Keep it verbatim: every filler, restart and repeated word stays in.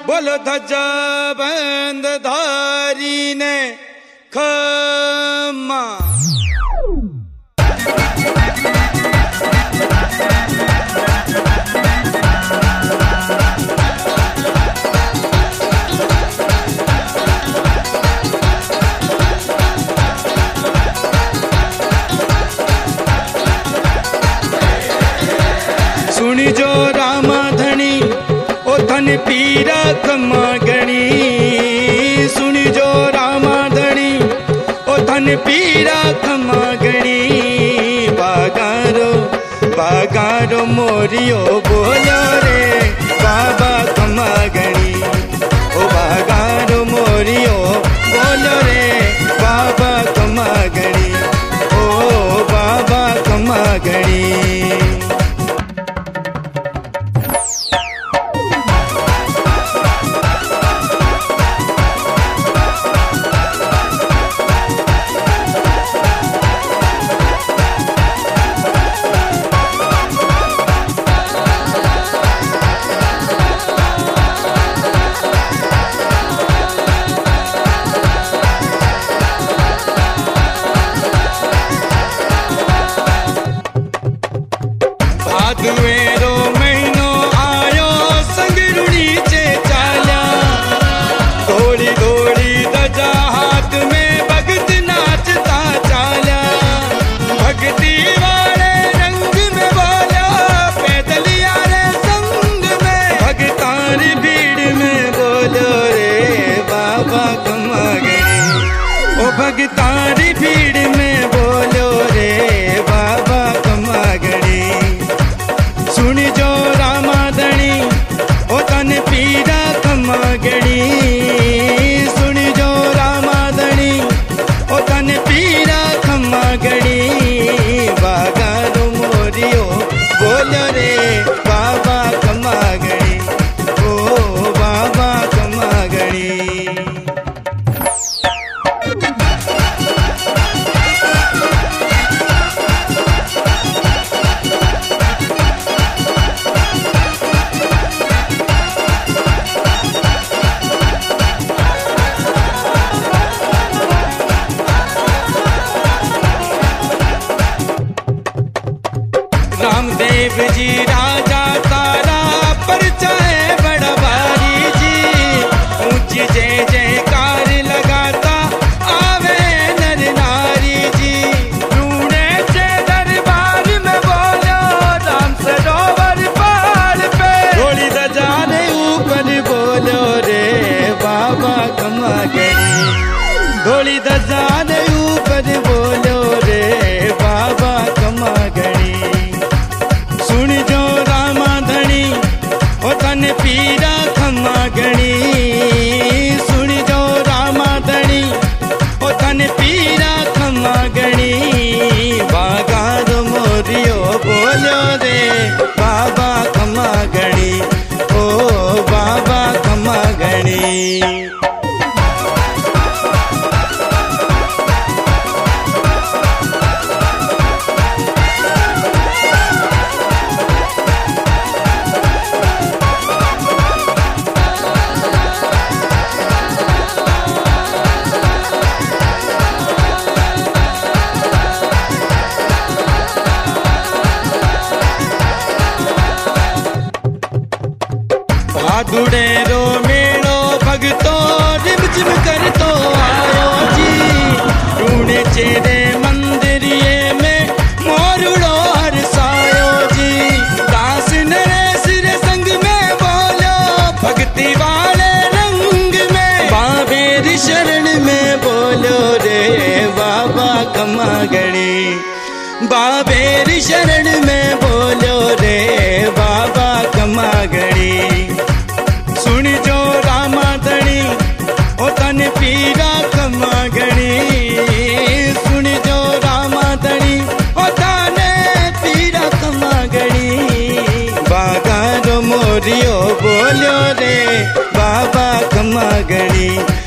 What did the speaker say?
बोलो धजा बंद धारी ने खमा। सुनी जो रामा धनी ओ धन पीरा खमा गणी। सुनी जो रामा धनी ओ धन पीरा खमा गणी। बागारो बागारो मोरियो बोलो रे बाबा खमा गणी। ओ बागारो मोरियो बोलो रे बाबा खमा गणी। ओ बाबा खमा गणी। भादवेरो महीनो आयो संगरुणी चे चाल्या। घोड़ी घोड़ी धजा हाथ में भगत नाचता चाल्या। भक्ति वाले रंग में बोला पैदल यारे संग में। भगतारी भीड़ में बोलो रे बाबा खमा गणी। ओ भगतारी भीड़ में बोलो रे बाबा खमा गणी। सुनी जो रामा धनी ओ तन पीरा खमा गणी। सुनी जो रामा धनी ओ तन पीरा खमा गणी। बागारो मोरियो बोलो रे बाबा खमा गणी। ओ बाबा खमा गणी। रामदेव जी राजा तारा परिचय है बड़ा भारी जी। ऊंची जय जयकार लगाता आवे नर नारी जी। रूणे से दरबार में बोलो राम सरोवर पार पे। थोड़ी धजा ने ऊपर बोलो रे बाबा खमा गणी। थोड़ी धजा ने ऊपर बोलो रे बाबा खमा गणी। सुन जो रामा धनी ओ तन पीरा खमा गणी। सुन जो रामा धनी ओ तन पीरा खमा गणी। बागारो मोरियो बोलो रे बाबा खमा गणी। ओ बाबा खमा गणी। भादुड़ेरो मेड़ो भगतो रिम झिम कर तो आयो जी। टूणे चेरे मंदिरिये में मोरुड़ो हरसायो जी। दास नरेश रे संग में बोलो भक्ति वाले रंग में। बाबेरी शरण में बोलो रे बाबा खमा गणी। बाबेरी शरण में बोलो रे बाबा खमा गणी। सुनी जो रामा धनी ओ तन पीरा खमा गणी। सुनी जो रामा धनी ओ तन पीरा खमा गणी। बागारो मोरियो बोलो रे बाबा खमा गणी।